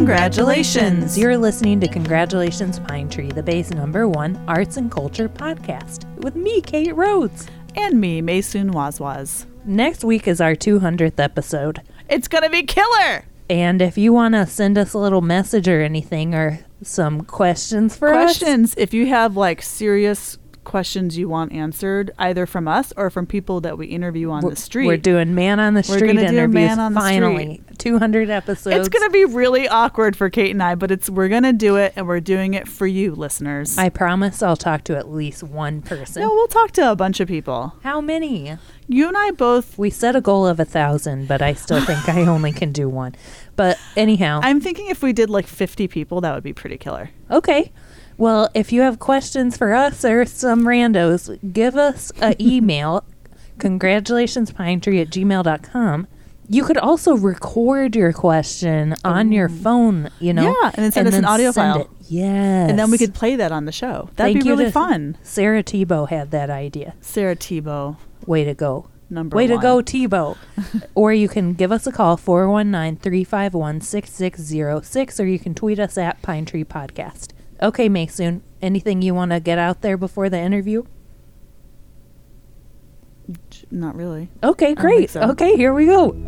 Congratulations! You're listening to Congratulations Pine Tree, the Bay's #1 arts and culture podcast, with me, Kate Rhodes. And me, Maysoon Wazwaz. Next week is our 200th episode. It's gonna be killer! And if you want to send us a little message or anything, or some questions for us. If you have like serious questions you want answered, either from us or from people that we interview on the street. We're doing man on the street interviews. Finally, 200 episodes. It's gonna be really awkward for Kate and I, but we're gonna do it, and we're doing it for you, listeners. I promise I'll talk to at least one person. No, we'll talk to a bunch of people. How many? You and I both. We set a goal of 1,000, but I still think I only can do one. But anyhow, I'm thinking if we did like 50 people, that would be pretty killer. Okay. Well, if you have questions for us or some randos, give us an email, congratulationspinetree@gmail.com. You could also record your question on your phone, Yeah, and then send us an audio file. Yes. And then we could play that on the show. That'd be really fun. Sarah Tebow had that idea. Sarah Tebow. Way to go. Way to go, Tebow. Or you can give us a call, 419-351-6606, or you can tweet us at Pine Tree Podcast. Okay, Maysoon, anything you want to get out there before the interview? Not really. Okay, great. So. Okay, here we go.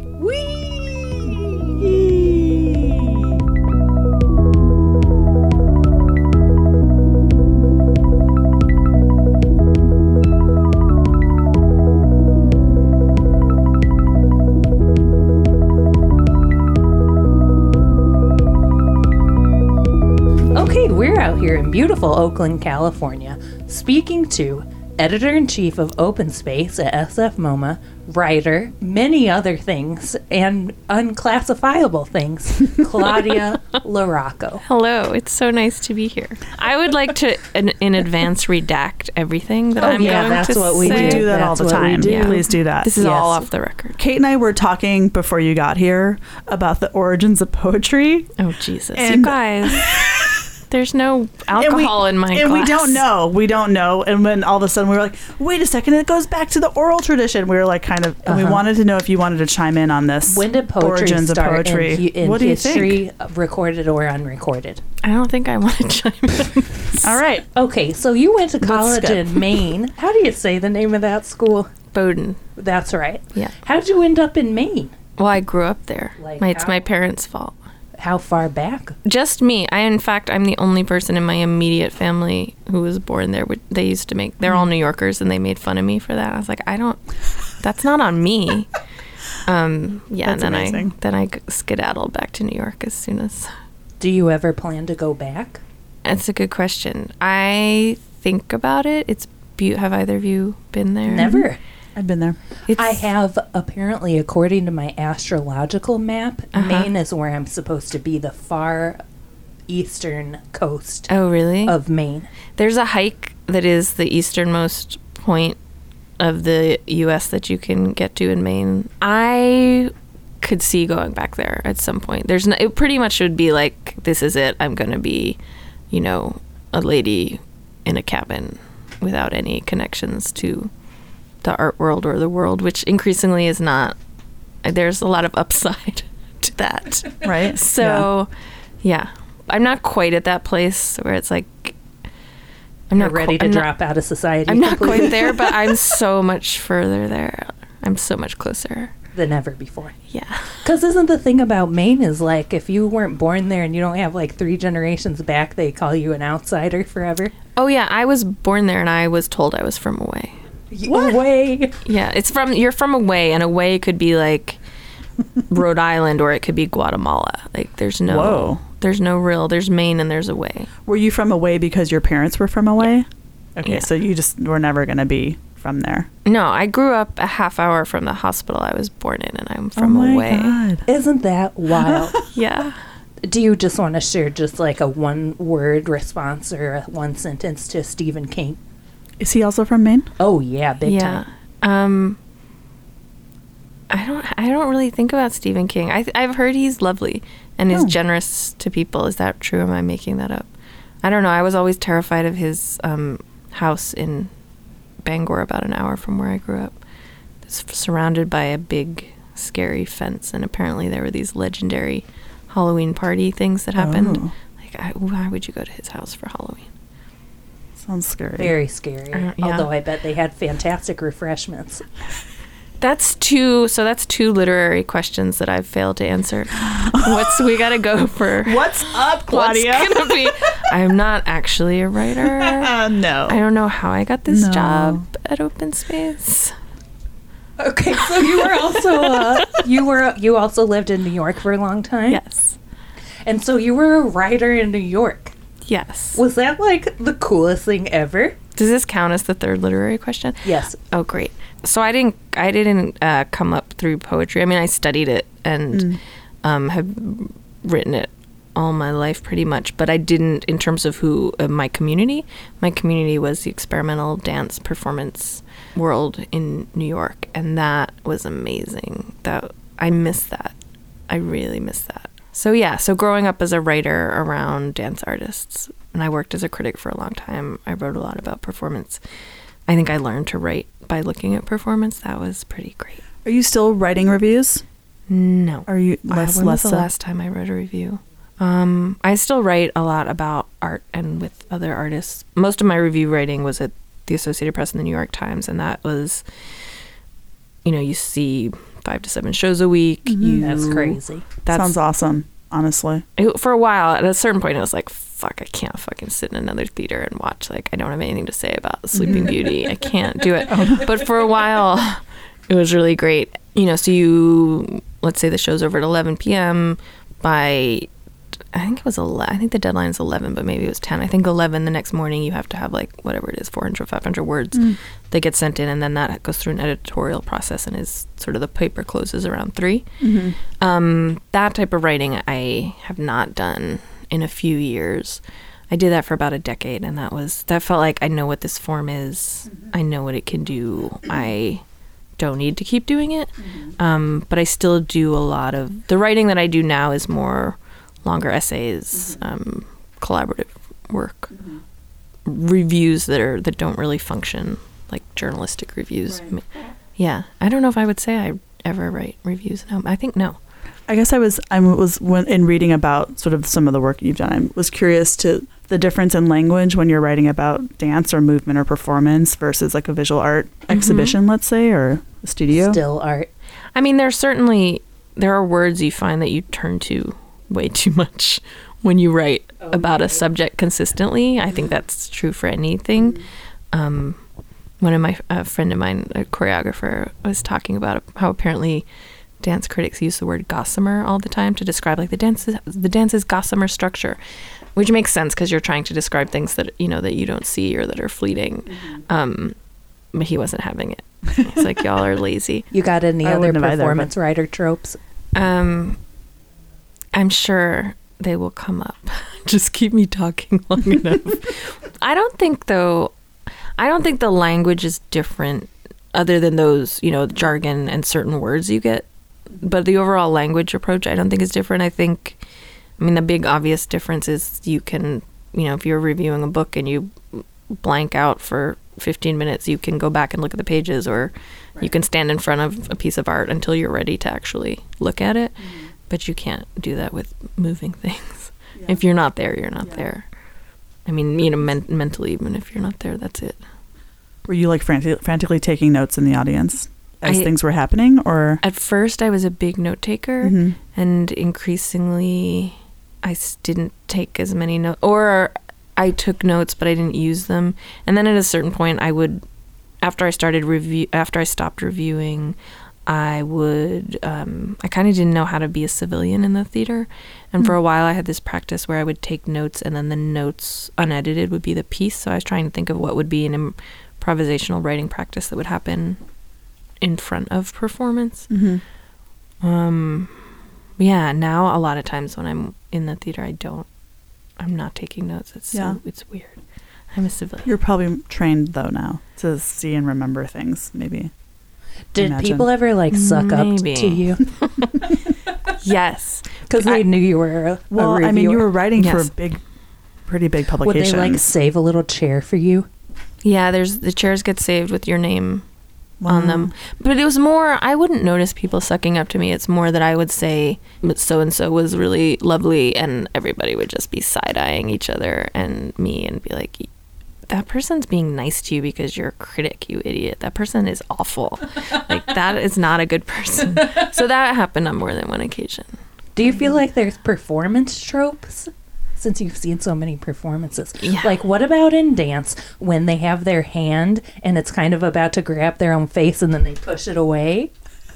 We're out here in beautiful Oakland, California, speaking to Editor-in-Chief of Open Space at SF MoMA, writer, many other things, and unclassifiable things, Claudia LaRocco. Hello, it's so nice to be here. I would like to, in advance, redact everything that I'm going that's to what we say. We do that all the time. Yeah. Please do that. This is all off the record. Kate and I were talking before you got here about the origins of poetry. Oh, Jesus. And you guys... There's no alcohol in my glass. And we don't know. And when all of a sudden we were like, wait a second, it goes back to the oral tradition. We were like and we wanted to know if you wanted to chime in on this. When did poetry origins start of poetry? in what do you history, think? Recorded or unrecorded? I don't think I want to chime in. All right. Okay, so you went to college in Maine. How do you say the name of that school? Bowdoin. That's right. Yeah. How'd you end up in Maine? Well, I grew up there. It's my parents' fault. How far back? Just me. I'm the only person in my immediate family who was born there. They used to they're all New Yorkers, and they made fun of me for that. I was like, that's not on me. And then amazing. I skedaddled back to New York as soon as. Do you ever plan to go back? That's a good question. I think about it. Have either of you been there? Never. I've been there. I have, apparently, according to my astrological map, Maine is where I'm supposed to be, the far eastern coast. Oh, really? Of Maine. There's a hike that is the easternmost point of the U.S. that you can get to in Maine. I could see going back there at some point. It pretty much would be like, this is it. I'm going to be, a lady in a cabin without any connections to the art world or the world, which increasingly is not. There's a lot of upside to that, right? So yeah, I'm not quite at that place where it's like I'm not ready to drop out of society. I'm not quite there, but I'm so much further there. I'm so much closer than ever before. Yeah, because isn't the thing about Maine is like, if you weren't born there and you don't have like 3 generations back, they call you an outsider forever. Oh yeah, I was born there and I was told I was from away. What? Away. Yeah, you're from away, and away could be like Rhode Island, or it could be Guatemala. Like there's no Maine and there's away. Were you from away because your parents were from away? Yeah. Okay, so you just were never going to be from there. No, I grew up a half hour from the hospital I was born in, and I'm from away. God. Isn't that wild? Yeah. Do you just want to share just like a one-word response or a one sentence to Stephen King? Is he also from Maine? Oh yeah, big time. I don't really think about Stephen King. I've heard he's lovely and is generous to people. Is that true? Am I making that up? I don't know. I was always terrified of his house in Bangor, about an hour from where I grew up. It's surrounded by a big, scary fence, and apparently there were these legendary Halloween party things that happened. Oh. Like, why would you go to his house for Halloween? Sounds scary. Very scary. Yeah. Although I bet they had fantastic refreshments. That's two literary questions that I've failed to answer. We gotta go for What's up, Claudia? what's gonna be. I'm not actually a writer. No. I don't know how I got this No. job at Open Space. Okay, so you were also you also lived in New York for a long time. Yes. And so you were a writer in New York. Yes. Was that like the coolest thing ever? Does this count as the third literary question? Yes. Oh, great. So I didn't come up through poetry. I mean, I studied it and have written it all my life pretty much, but I didn't in terms of my community. My community was the experimental dance performance world in New York, and that was amazing. I miss that. I really miss that. So yeah, so growing up as a writer around dance artists, and I worked as a critic for a long time. I wrote a lot about performance. I think I learned to write by looking at performance. That was pretty great. Are you still writing reviews? No. Are you When was the last time I wrote a review? I still write a lot about art and with other artists. Most of my review writing was at the Associated Press and the New York Times, and that was, you see 5 to 7 shows a week. That's crazy. Sounds awesome, honestly. For a while, at a certain point, I was like, fuck, I can't fucking sit in another theater and watch. Like, I don't have anything to say about Sleeping Beauty. I can't do it. But for a while, it was really great. So let's say the show's over at 11 p.m. by, I think the deadline is 11, but maybe it was 10. I think 11 the next morning, you have to have like, whatever it is, 400, 500 words that get sent in. And then that goes through an editorial process and is sort of the paper closes around 3. That type of writing I have not done in a few years. I did that for about a decade, and that felt like I know what this form is. I know what it can do. I don't need to keep doing it. But I still do a lot of the writing that I do now is more longer essays, collaborative work, reviews that don't really function like journalistic reviews. Right. Yeah, I don't know if I would say I ever write reviews now. I think no. I guess I was when in reading about sort of some of the work you've done, I was curious to the difference in language when you're writing about dance or movement or performance versus like a visual art exhibition, let's say, or a studio. Still art. I mean, there are words you find that you turn to way too much when you write about a subject consistently. I think that's true for anything. A friend of mine, a choreographer, was talking about how apparently dance critics use the word gossamer all the time to describe like the dance's gossamer structure, which makes sense because you're trying to describe things that that you don't see or that are fleeting. But he wasn't having it. He's like, y'all are lazy. You got any I other wouldn't have either, performance writer tropes? I'm sure they will come up. Just keep me talking long enough. I don't think the language is different other than those, jargon and certain words you get. But the overall language approach, I don't think is different. The big obvious difference is you can, if you're reviewing a book and you blank out for 15 minutes, you can go back and look at the pages, or you can stand in front of a piece of art until you're ready to actually look at it. But you can't do that with moving things. Yeah. If you're not there, you're not there. Mentally, even if you're not there, that's it. Were you like frantically taking notes in the audience as things were happening, or? At first, I was a big note taker, and increasingly, I didn't take as many notes, or I took notes, but I didn't use them. And then at a certain point, after I stopped reviewing, I kind of didn't know how to be a civilian in the theater. And for a while I had this practice where I would take notes and then the notes unedited would be the piece. So I was trying to think of what would be an improvisational writing practice that would happen in front of performance. Yeah, now a lot of times when I'm in the theater, I'm not taking notes. It's weird. I'm a civilian. You're probably trained though now to see and remember things, maybe. Did people ever suck up to you? Yes, because they knew you were a reviewer. You were writing for pretty big publications. Would they save a little chair for you? Yeah, the chairs get saved with your name on them. But it was more, I wouldn't notice people sucking up to me. It's more that I would say, but so-and-so was really lovely, and everybody would just be side-eyeing each other and me and be like, that person's being nice to you because you're a critic, you idiot. That person is awful. Like, that is not a good person. So that happened on more than one occasion. Do you feel like there's performance tropes? Since you've seen so many performances. Yeah. Like, what about in dance when they have their hand and it's kind of about to grab their own face and then they push it away?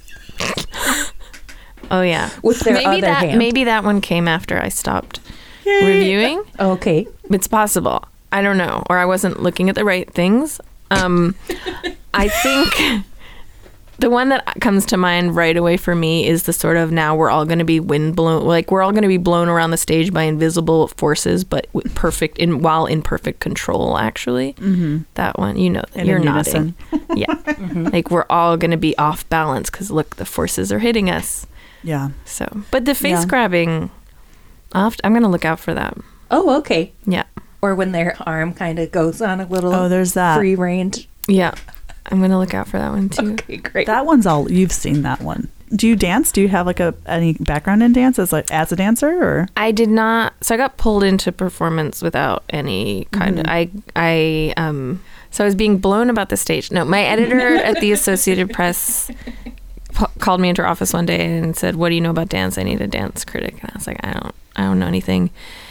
Oh, yeah. With their other hand. Maybe that one came after I stopped reviewing. Okay. It's possible. I don't know. Or I wasn't looking at the right things. I think the one that comes to mind right away for me is the sort of, now we're all going to be windblown, like we're all going to be blown around the stage by invisible forces, but with while in perfect control, actually. Mm-hmm. That one, you know, And you're in nodding. unison. Yeah. Mm-hmm. Like we're all going to be off balance because look, the forces are hitting us. Yeah. So, but the face grabbing, I'm going to look out for that. Oh, okay. Yeah. Or when their arm kind of goes on a little there's that. free range. Yeah. I'm going to look out for that one too. Okay, great. That one's all, you've seen that one. Do you dance? Do you have like any background in dance as a dancer, or? I did not. So I got pulled into performance without any kind of, so I was being blown about the stage. No, my editor at the Associated Press called me into her office one day and said, "What do you know about dance? I need a dance critic." And I was like, I don't know anything.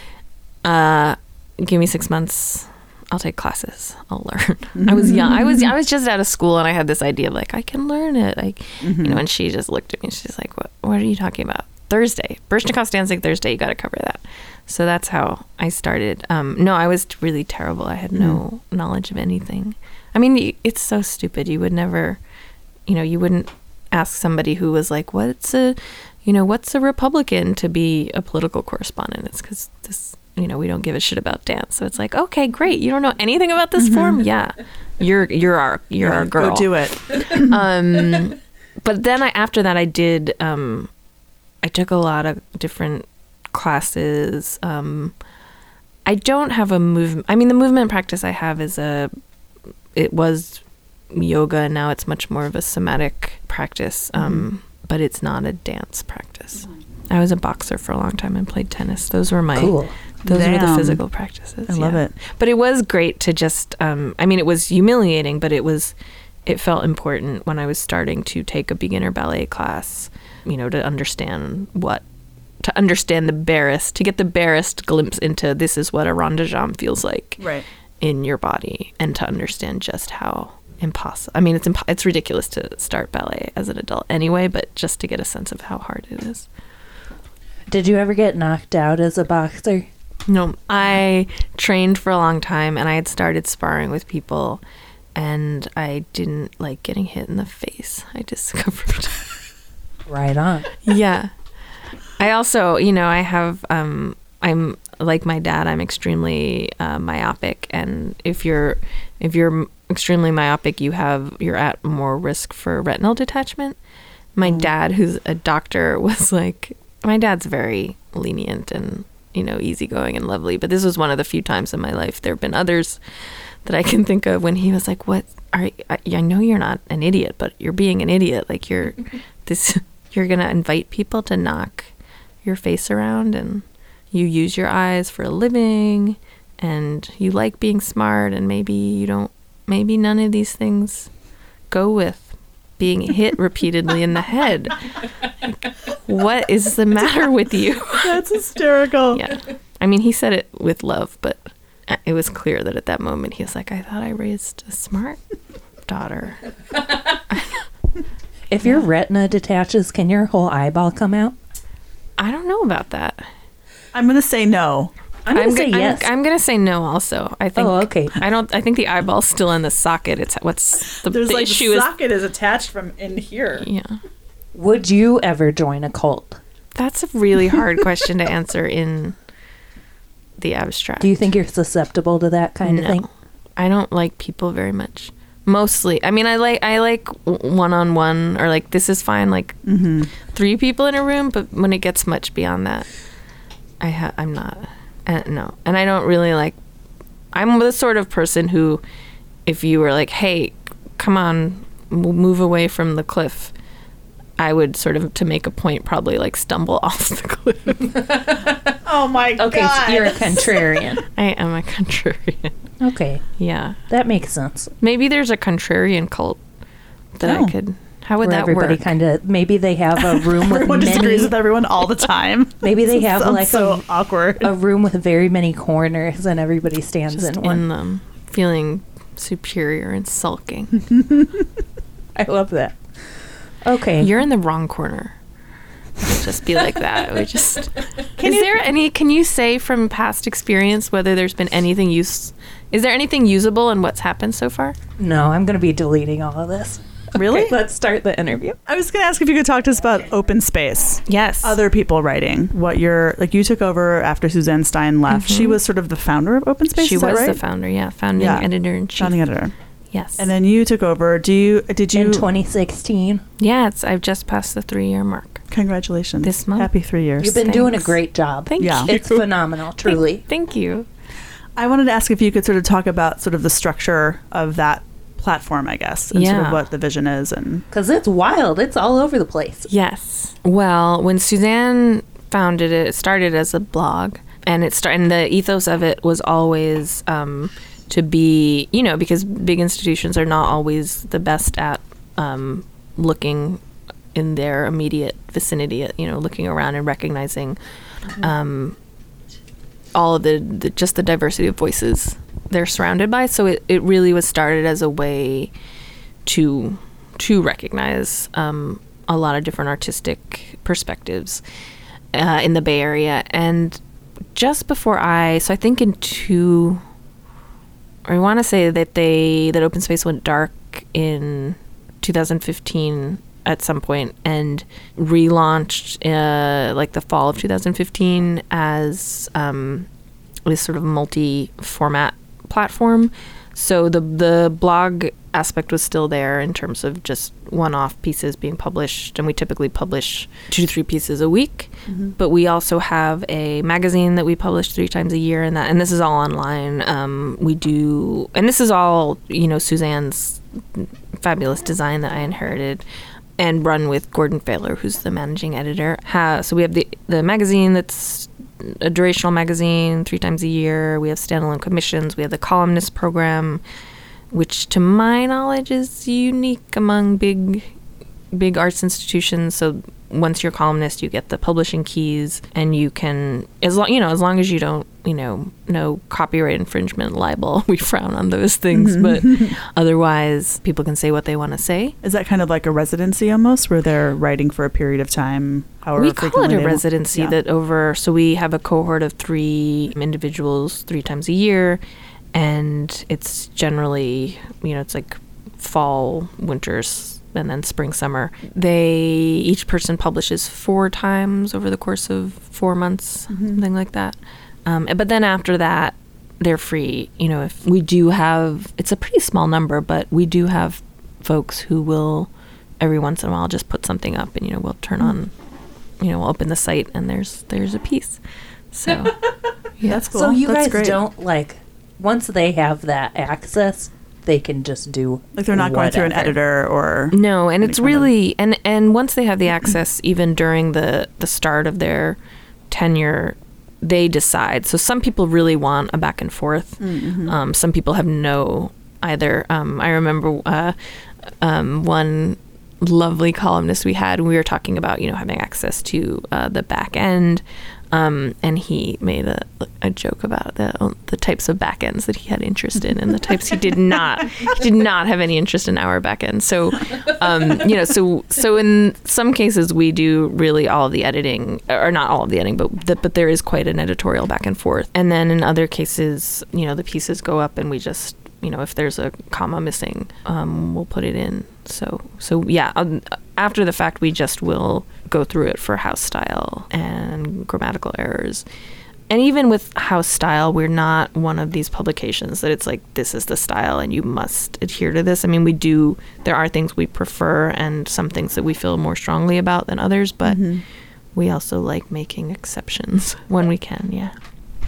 Give me 6 months. I'll take classes. I'll learn. I was young. I was just out of school, and I had this idea of like, I can learn it. Like, you know, and she just looked at me and she's like, what are you talking about? Thursday. Baryshnikov's dancing Thursday. You got to cover that. So that's how I started. No, I was really terrible. I had no knowledge of anything. I mean, it's so stupid. You would never, you wouldn't ask somebody who was like, what's a Republican to be a political correspondent? It's because this, we don't give a shit about dance. So it's like, okay, great. You don't know anything about this form? Yeah. You're our girl. Go do it. But then after that I did, I took a lot of different classes. I don't have a movement. I mean, the movement practice I have it was yoga, and now it's much more of a somatic practice. But it's not a dance practice. I was a boxer for a long time and played tennis. Those were my cool. Those were the physical practices. I love it. But it was great to just, it was humiliating, but it felt important when I was starting to take a beginner ballet class, to understand to get the barest glimpse into this is what a rond de jambe feels like in your body, and to understand just how impossible. I mean, it's ridiculous to start ballet as an adult anyway, but just to get a sense of how hard it is. Did you ever get knocked out as a boxer? No, I trained for a long time, and I had started sparring with people, and I didn't like getting hit in the face. I discovered. Right on. Yeah. I also, I have, I'm like my dad, I'm extremely myopic, and if you're extremely myopic, you're at more risk for retinal detachment. My dad, who's a doctor, was like, my dad's very lenient and easygoing and lovely, but this was one of the few times in my life. There have been others that I can think of when he was like, I know you're not an idiot, but you're being an idiot. Like you're gonna invite people to knock your face around, and you use your eyes for a living, and you like being smart, and maybe none of these things go with being hit repeatedly in the head. Like, what is the matter with you? That's hysterical. Yeah. I mean, he said it with love, but it was clear that at that moment he was like, I thought I raised a smart daughter. If your retina detaches, can your whole eyeball come out? I don't know about that. I'm going to say no. I'm going to say yes. I'm going to say no also. I think. Oh, okay. I think the eyeball's still in the socket. It's the issue the socket is attached from in here. Yeah. Would you ever join a cult? That's a really hard question to answer in the abstract. Do you think you're susceptible to that kind of thing? I don't like people very much. Mostly. I mean, I like one-on-one, or like this is fine, like 3 people in a room, but when it gets much beyond that, I'm not. No. And I don't really like, I'm the sort of person who, if you were like, hey, come on, move away from the cliff, I would sort of, to make a point, probably like stumble off the cliff. Oh my God. Okay, so you're a contrarian. I am a contrarian. Okay, Yeah. that makes sense. Maybe there's a contrarian cult that Oh. I could. How would Where that everybody work? kind of, maybe they have a room with Everyone disagrees many, with everyone all the time. maybe they This have sounds like so awkward. a room with very many corners and everybody stands Just in one. in them, feeling superior and sulking. I love that. Okay. You're in the wrong corner. It'd just be like that. We just. Can you say from past experience whether there's been anything Is there anything usable in what's happened so far? No, I'm going to be deleting all of this. Really? Okay, let's start the interview. I was going to ask if you could talk to us about open space. Yes. Other people writing. What you're like, you took over after Suzanne Stein left. She was sort of the founder of Open Space. She is that was right? the founder, founding Yeah. editor in chief. Founding editor. Yes. And then you took over. Did you? In 2016. Yeah, I've just passed the 3-year mark. Congratulations. This month. Happy 3 years. You've been doing a Thanks. great job. Thank Yeah. you. It's phenomenal, truly. Thank you. I wanted to ask if you could sort of talk about sort of the structure of that platform, I guess, and sort of Yeah. what the vision is. And Because it's wild. It's all over the place. Yes. Well, when Suzanne founded it, it started as a blog, and and the ethos of it was always to be, because big institutions are not always the best at looking in their immediate vicinity, looking around and recognizing all of the just the diversity of voices they're surrounded by. So it really was started as a way to recognize a lot of different artistic perspectives in the Bay Area. And just before I think I want to say that Open Space went dark in 2015 at some point and relaunched like the fall of 2015 as this sort of multi-format platform. So the blog aspect was still there in terms of just one-off pieces being published, and we typically publish 2 to 3 pieces a week. Mm-hmm. But we also have a magazine that we publish 3 times a year, and this is all online. And this is all Suzanne's fabulous design that I inherited and run with Gordon Failer, who's the managing editor. So we have the magazine that's a durational magazine 3 times a year. We have standalone commissions. We have the columnist program, which to my knowledge is unique among big arts institutions. So once you're a columnist, you get the publishing keys, and you can, as long as you don't, no copyright infringement, libel, we frown on those things, but otherwise people can say what they want to say. is that kind of like a residency almost, where they're writing for a period of time? However We call it frequently a they want- residency Yeah. so we have a cohort of 3 individuals 3 times a year, and it's generally, it's like fall, winters, and then spring, summer. Each person publishes 4 times over the course of 4 months, something like that. But then after that, they're free. If we do have, it's a pretty small number, but we do have folks who will every once in a while just put something up, and we'll turn on, we'll open the site, and there's a piece. So yeah. That's cool. So you That's guys great. don't, once they have that access, they can just do Like they're not going through an whatever. editor or No, and any it's kind of- really and once they have the access, even during the start of their tenure, they decide. So some people really want a back and forth. Some people have no either. I remember one lovely columnist we had, and we were talking about having access to the back end. And he made a joke about the types of back ends that he had interest in, and the types he did not. He did not have any interest in our back end. So, so in some cases we do really all of the editing, or not all of the editing, but there is quite an editorial back and forth. And then in other cases, the pieces go up, and we just, if there's a comma missing, we'll put it in. So yeah, after the fact, we just will go through it for house style and grammatical errors. And even with house style, we're not one of these publications that it's like, this is the style and you must adhere to this. I mean, there are things we prefer and some things that we feel more strongly about than others, but we also like making exceptions when we can, yeah.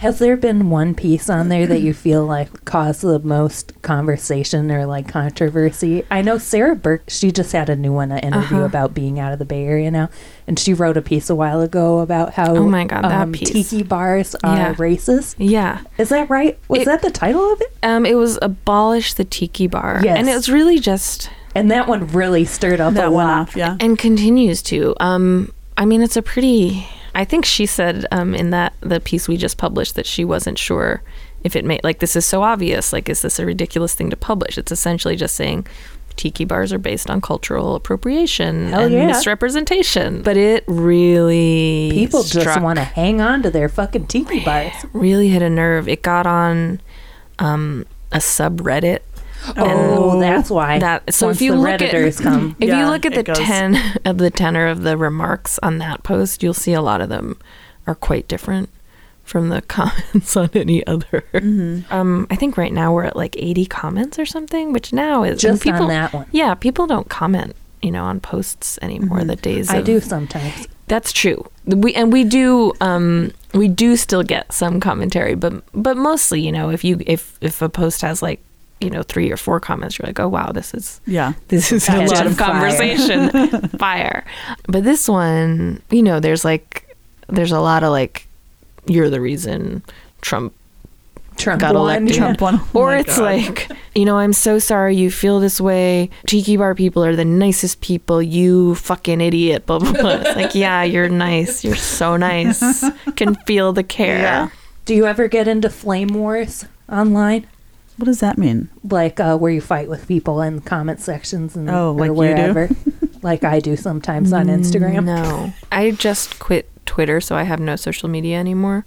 Has there been one piece on there that you feel like caused the most conversation or like controversy? I know Sarah Burke, she just had a new one, an interview about being out of the Bay Area now. And she wrote a piece a while ago about how Oh my God, that piece. tiki bars are racist. Yeah. Is that right? Was that the title of it? It was Abolish the Tiki Bar. Yes. And it was really just... And that one really stirred up That a went lot. off, yeah. And continues to. I mean, it's a pretty... I think she said in the piece we just published that she wasn't sure if it made... Like, this is so obvious. Like, is this a ridiculous thing to publish? It's essentially just saying tiki bars are based on cultural appropriation and misrepresentation. But it really... People just want to hang on to their fucking tiki bars. Really hit a nerve. It got on a subreddit. Oh, that's why. So Once if you the look Redditors come. if you look at the it goes. tenor of the remarks on that post, you'll see a lot of them are quite different from the comments on any other. I think right now we're at like 80 comments or something, which now is Just on that one. Yeah, people don't comment, on posts anymore. The days I do sometimes. That's true. We do still get some commentary, but mostly, if a post has like 3 or 4 comments, you're like, oh wow, this is a lot of conversation. Fire. But this one, there's a lot of like, you're the reason Trump got elected. Trump won. Or it's like, I'm so sorry you feel this way. Tiki bar people are the nicest people. You fucking idiot. Blah, blah, blah. It's like, yeah, you're nice. You're so nice. Can feel the care. Yeah. Do you ever get into flame wars online? What does that mean? Like where you fight with people in comment sections and like or you wherever. do? Like I do sometimes on Instagram. No. I just quit Twitter, so I have no social media anymore.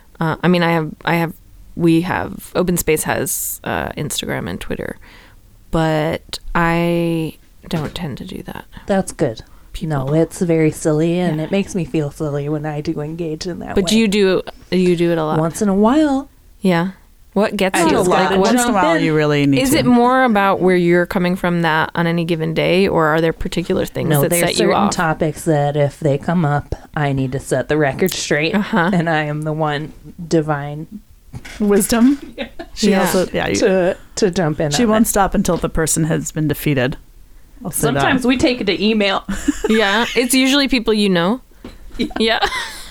We have Open Space has Instagram and Twitter, but I don't tend to do that. That's good. No, it's very silly, and it makes me feel silly when I do engage in that. But way. do you do it a lot? Once in a while. Yeah. What gets I you? just gotta Once in a jump while, in. you really need Is to. it more about where you're coming from that on any given day, or are there particular things No, that there's set you certain off? topics that if they come up, I need to set the record straight, and I am the one divine wisdom? She Yeah. also, to jump in. she on won't it. stop until the person has been defeated. I'll say that. Sometimes we take it to email. Yeah, it's usually people you know. Yeah.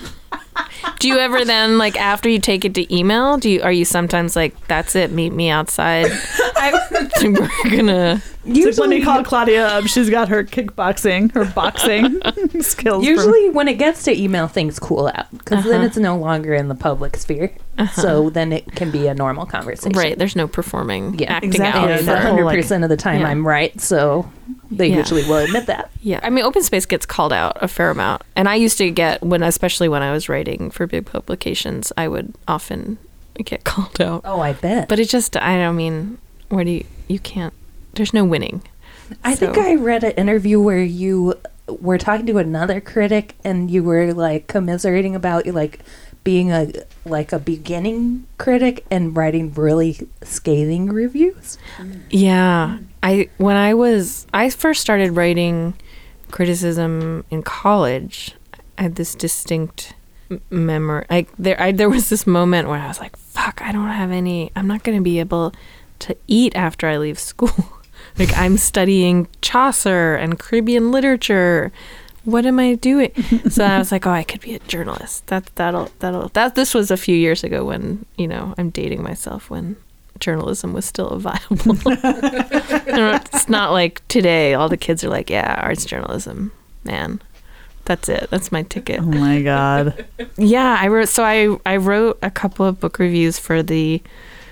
Do you ever then, like, after you take it to email, are you sometimes like, that's it, meet me outside? We're gonna... It's like when you call Claudia up, she's got her kickboxing, her boxing skills. Usually when it gets to email, things cool out because then it's no longer in the public sphere. So then it can be a normal conversation. Right, there's no performing, acting exactly. out. And that whole, 100% of the time Yeah. I'm right, so they usually will admit that. Yeah, I mean, Open Space gets called out a fair amount, and I used to get especially when I was writing for big publications, I would often get called out. Oh, I bet. But it just, I don't mean, where do you can't. There's no winning. I think I read an interview where you were talking to another critic and you were like commiserating about like being a beginning critic and writing really scathing reviews. Yeah. When I first started writing criticism in college, I had this distinct memory. Like there was this moment where I was like, fuck, I'm not going to be able to eat after I leave school. Like, I'm studying Chaucer and Caribbean literature. What am I doing? So I was like, oh, I could be a journalist. This was a few years ago when, I'm dating myself when journalism was still viable. It's not like today. All the kids are like, yeah, arts journalism, man. That's it. That's my ticket. Oh my God. Yeah, I wrote a couple of book reviews for the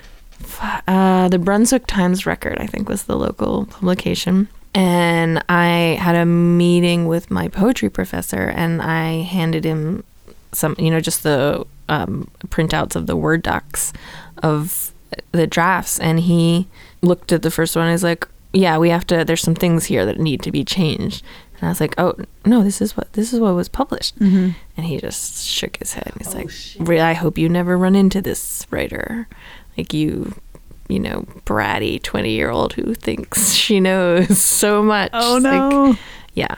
Brunswick Times Record, I think was the local publication. And I had a meeting with my poetry professor and I handed him some, just the printouts of the Word docs of the drafts. And he looked at the first one and he's like, yeah, there's some things here that need to be changed. And I was like, oh, no, this is what was published. Mm-hmm. And he just shook his head. He's like, really, I hope you never run into this writer. Like you bratty 20-year-old who thinks she knows so much. Oh, no. Like, yeah,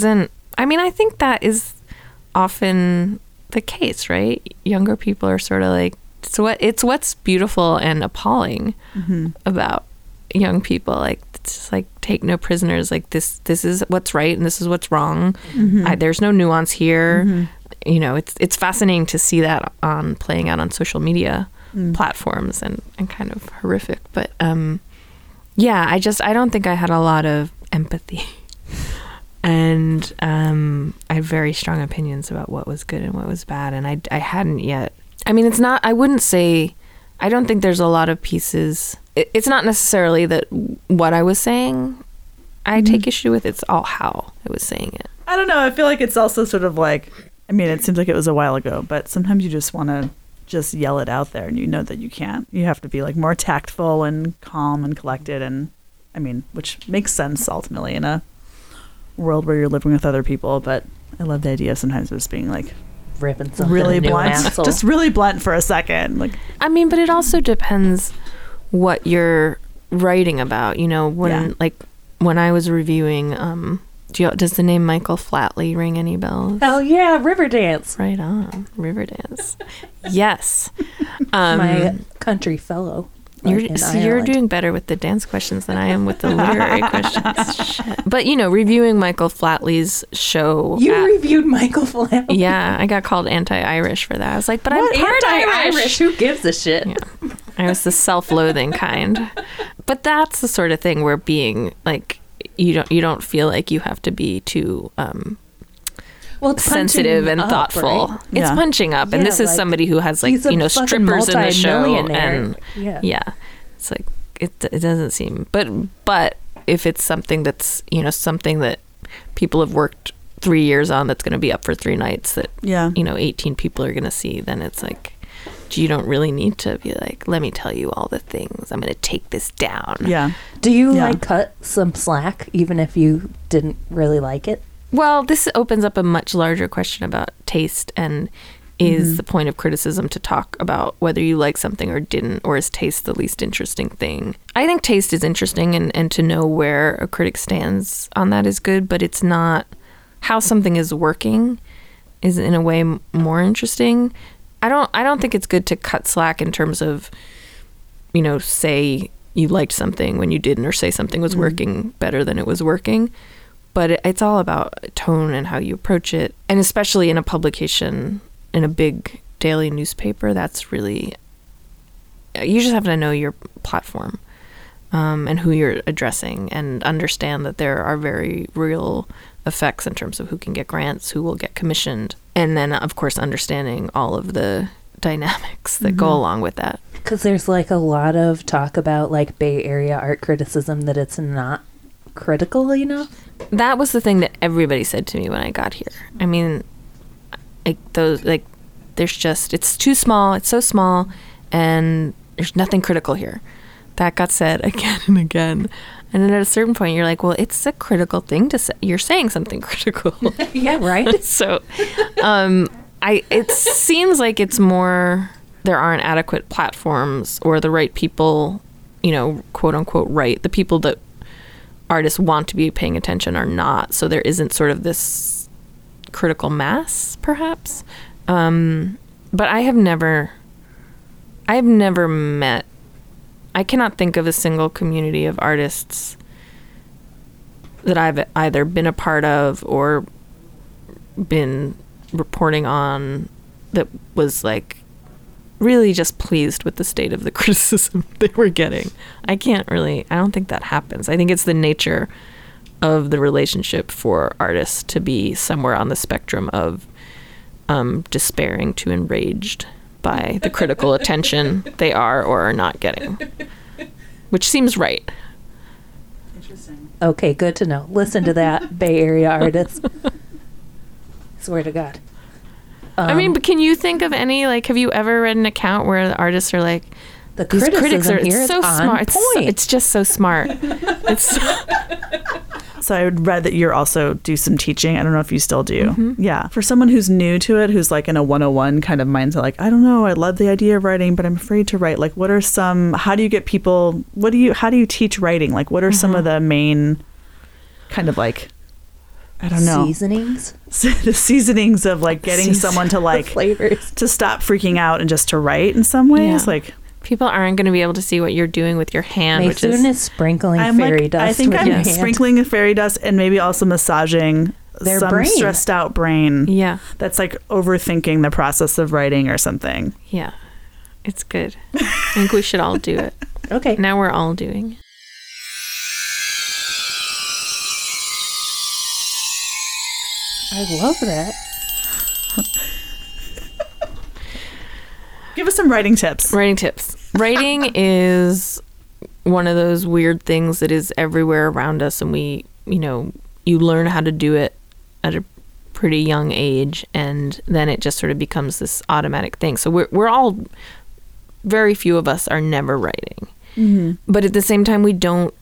I think that is often the case, right? Younger people are sort of like, it's what's beautiful and appalling about young people. Like, it's just like, take no prisoners. Like, this is what's right and this is what's wrong. There's no nuance here. You know, it's fascinating to see that playing out on social media platforms, and kind of horrific. But yeah, I don't think I had a lot of empathy. And I had very strong opinions about what was good and what was bad. And I hadn't yet. I mean, I wouldn't say, I don't think there's a lot of pieces. It's not necessarily that what I was saying I take issue with. It's all how I was saying it. I don't know. I feel like it's also sort of like, I mean, it seems like it was a while ago, but sometimes you just want to just yell it out there, and you know that you can't. You have to be like more tactful and calm and collected, and I mean, which makes sense ultimately in a world where you're living with other people. But I love the idea of sometimes just being like ripping something really new blunt, asshole. just really blunt for a second. Like, I mean, but it also depends what you're writing about. You know, when I was reviewing, does the name Michael Flatley ring any bells? Hell yeah, Riverdance. Right on, Riverdance. Yes, my country fellow. You're doing better with the dance questions than I am with the literary questions. Shit. But you know, reviewing Michael Flatley's show. You reviewed Michael Flatley. Yeah, I got called anti-Irish for that. I was like, but I'm part Irish. Who gives a shit? Yeah. I was the self-loathing kind. But that's the sort of thing where being like, you don't feel like you have to be too it's sensitive and thoughtful. Right? It's punching up, and this is somebody who has like, you know, strippers in the show, and it's like it doesn't seem. But if it's something that's, you know, something that people have worked 3 years on, that's going to be up for 3 nights, that you know 18 people are going to see, then it's like, you don't really need to be like, let me tell you all the things. I'm going to take this down. Yeah. Do you like cut some slack even if you didn't really like it? Well, this opens up a much larger question about taste, and is the point of criticism to talk about whether you like something or didn't, or is taste the least interesting thing? I think taste is interesting, and to know where a critic stands on that is good, but it's not how something is working is in a way more interesting. I don't think it's good to cut slack in terms of, you know, say you liked something when you didn't, or say something was working better than it was working. But it's all about tone and how you approach it. And especially in a publication, in a big daily newspaper, that's really, you just have to know your platform and who you're addressing, and understand that there are very real effects in terms of who can get grants, who will get commissioned. And then, of course, understanding all of the dynamics that go along with that. Because there's like a lot of talk about like Bay Area art criticism, that it's not critical enough. That was the thing that everybody said to me when I got here. I mean, there's just, it's too small, it's so small, and there's nothing critical here. That got said again and again. And then at a certain point, you're like, well, it's a critical thing to say. You're saying something critical. Yeah, right? So it seems like it's more, there aren't adequate platforms or the right people, you know, quote unquote, right. The people that artists want to be paying attention are not. So there isn't sort of this critical mass, perhaps. But I have never met, I cannot think of a single community of artists that I've either been a part of or been reporting on that was like really just pleased with the state of the criticism they were getting. I don't think that happens. I think it's the nature of the relationship for artists to be somewhere on the spectrum of despairing to enraged by the critical attention they are or are not getting, which seems right. Interesting. Okay, good to know. Listen to that, Bay Area artists. Swear to God. I mean, but can you think of any, like, have you ever read an account where the artists are like, the these critics are here so smart. It's just so smart. So I read that you also do some teaching. I don't know if you still do. Yeah. For someone who's new to it, who's like in a 101 kind of mindset, like, I don't know, I love the idea of writing, but I'm afraid to write. Like, what are some, how do you get people, how do you teach writing? Like, what are some of the main kind of like I don't know. Seasonings? The seasonings of like getting someone to like flavors. to stop freaking out and just to write in some ways. Yeah. Like People aren't going to be able to see what you're doing with your hand, which Masoon is is sprinkling I'm fairy like, dust. I think with I'm your hand. sprinkling fairy dust and maybe also massaging Their some brain. stressed out brain. yeah, That's like overthinking the process of writing or something. yeah. It's good. I think we should all do it. Okay. Now we're all doing it. I love that. Give us some writing tips. Writing tips. Writing is one of those weird things that is everywhere around us, and we, you learn how to do it at a pretty young age, and then it just sort of becomes this automatic thing. So we're all, very few of us are never writing. Mm-hmm. But at the same time, we don't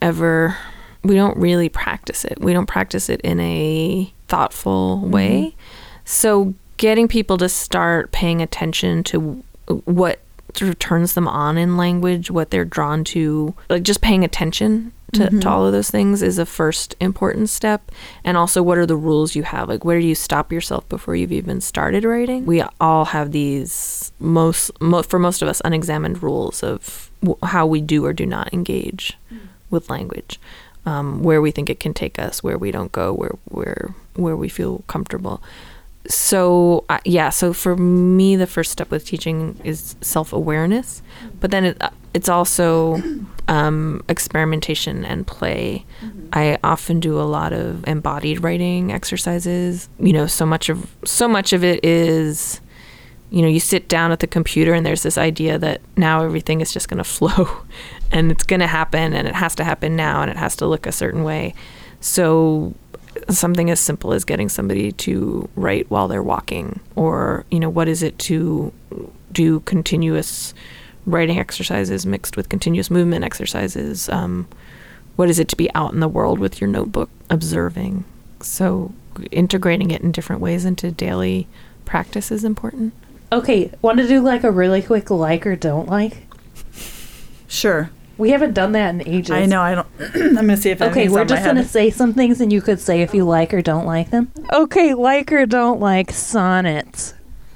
really practice it. We don't practice it in a thoughtful way. So getting people to start paying attention to what sort of turns them on in language, what they're drawn to, like just paying attention to all of those things is a first important step. And also, what are the rules you have? Like, where do you stop yourself before you've even started writing? We all have these, for most of us, unexamined rules of how we do or do not engage with language, where we think it can take us, where we don't go, where we feel comfortable. So, so for me, the first step with teaching is self-awareness, but then it's also experimentation and play. I often do a lot of embodied writing exercises. So much of it is, you sit down at the computer and there's this idea that now everything is just going to flow and it's going to happen and it has to happen now and it has to look a certain way. So something as simple as getting somebody to write while they're walking, or what is it to do continuous writing exercises mixed with continuous movement exercises? What is it to be out in the world with your notebook observing? So integrating it in different ways into daily practice is important. Okay, want to do like a really quick like or don't like? Sure. We haven't done that in ages. I know. I don't. I'm gonna see if. Okay, we're just gonna say some things, and you could say if you like or don't like them. Okay, like or don't like sonnets.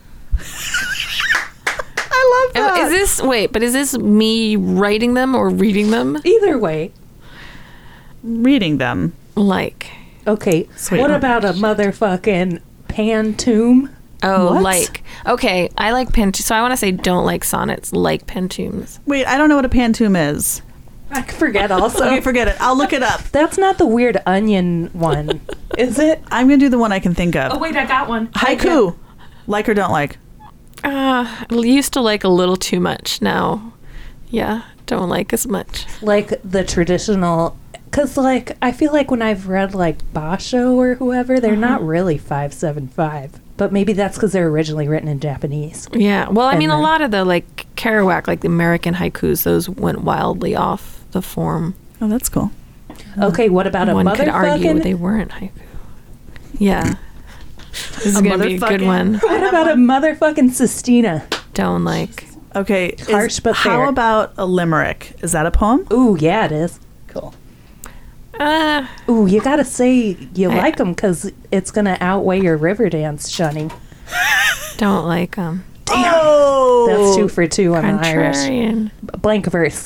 I love that. Is this me writing them or reading them? Either way. Reading them. Like. Okay, Sweet. what about a motherfucking pantoum? Oh, What? like. Okay, I like pantoums. So I want to say don't like sonnets, like pantoums. Wait, I don't know what a pantoum is. I forget also. Okay, forget it. I'll look it up. That's not the Weird Onion one, is it? I'm gonna do the one I can think of. Oh, wait, I got one. Haiku. Like or don't like. I used to like a little too much. Now, yeah, don't like as much. Like the traditional, because like I feel like when I've read like Basho or whoever, they're not really 575. But maybe that's because they're originally written in Japanese. Yeah, well, I And mean, a then- lot of the like Kerouac, like the American haikus, those went wildly off the form. Oh, that's cool. Okay, what about a One could argue motherfucking... they weren't haiku. Yeah, this is A gonna be a good motherfucking- one. What about a motherfucking sestina? Don't like. Okay. Harsh but How fair. about a limerick? Is that a poem? Ooh, yeah, it is. Cool. Ooh, you gotta say you like them because it's gonna outweigh your Riverdance shunning. Don't like them. Oh, That's 2 for 2 on the Irish. Contrarian. Blank verse.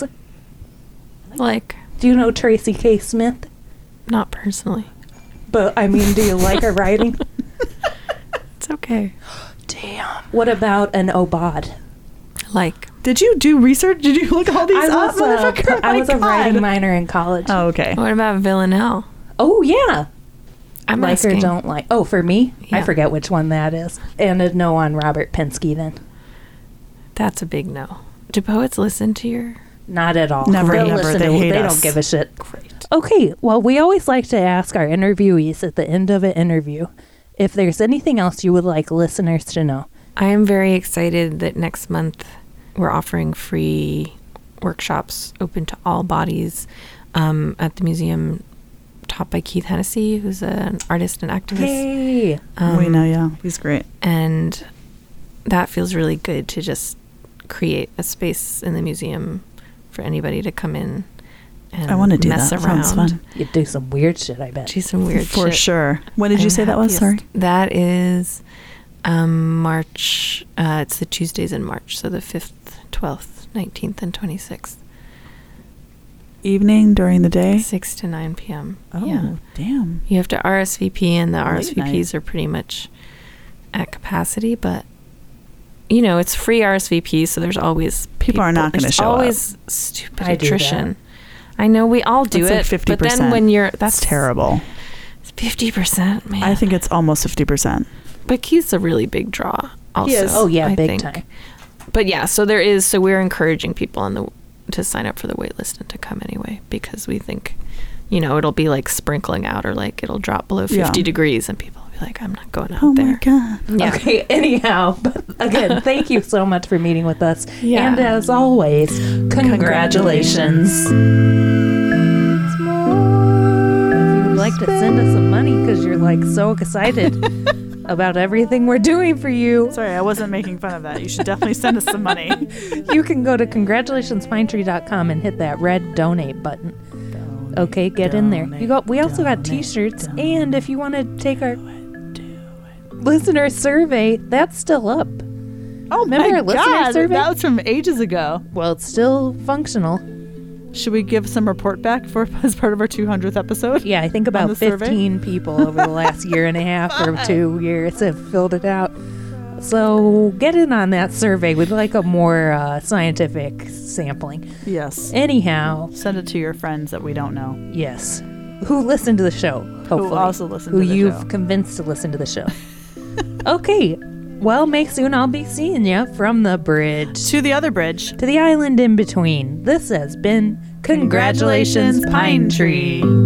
Like, Do you know Tracy K. Smith? not personally. But, I mean, do you like her writing? It's okay. Damn. What about an obad? Like, Did you do research? Did you look all these up, motherfucker? I My was a God. writing minor in college. Oh, okay. what about Villanelle? Oh, yeah. I'm Like asking. or don't like. Oh, for me? I Yeah. forget which one that is. And a no on Robert Pinsky then. That's a big no. Do poets listen to your? Not at all. Never, They'll never. listen They to- hate they us. don't give a shit. Great. Okay, well, we always like to ask our interviewees at the end of an interview if there's anything else you would like listeners to know. I am very excited that next month we're offering free workshops open to all bodies at the museum, taught by Keith Hennessy, who's an artist and activist. Hey! We know, yeah. He's great. And that feels really good to just create a space in the museum for anybody to come in and I want to do mess that. around. Sounds fun. You'd do some weird shit, I bet. Do some weird For shit. sure. When did you I'm say that was? Sorry. happiest. That is March. It's the Tuesdays in March, so the 5th, 12th, 19th, and 26th. Evening, during the day? 6 to 9 p.m. Oh, Yeah. damn. You have to RSVP, and the Late night. RSVPs are pretty much at capacity, but you know, it's free RSVP, so there's always People are not gonna there's show up. always stupid I do attrition. I know we all do That's it, like but 50%. then when you're That's terrible. 50%, man. I think it's almost 50%. but Keith's a really big draw. Also, is. Oh, yeah, I big think. time. But yeah, so there is. So we're encouraging people to sign up for the wait list and to come anyway, because we think, you know, it'll be like sprinkling out, or like it'll drop below 50 Yeah. degrees, and people will be like, I'm not going out Oh there. my God. Yeah. Okay, anyhow, but again, thank you so much for meeting with us. Yeah. And as always, congratulations. If you would like to send us some money because you're like so excited about everything we're doing for you, Sorry, I wasn't making fun of that. You should definitely send us some money. you can go to congratulationspinetree.com and hit that red donate button. Okay, get in there. We also got t-shirts, and if you want to take our listener survey, that's still up. Oh Remember my our listener God, survey? that was from ages ago. Well, it's still functional. Should we give some report back for as part of our 200th episode? Yeah, I think On about the survey? 15 people over the last year and a half or 2 years have filled it out. So get in on that survey. We'd like a more scientific sampling. Yes. Anyhow, Send it to your friends that we don't know. yes. Who listen to the show, hopefully. Who also listen Who to the you've show. convinced to listen to the show. Okay. Well, make soon I'll be seeing you from the bridge To the other bridge. to the island in between. This has been Congratulations, Pine Tree.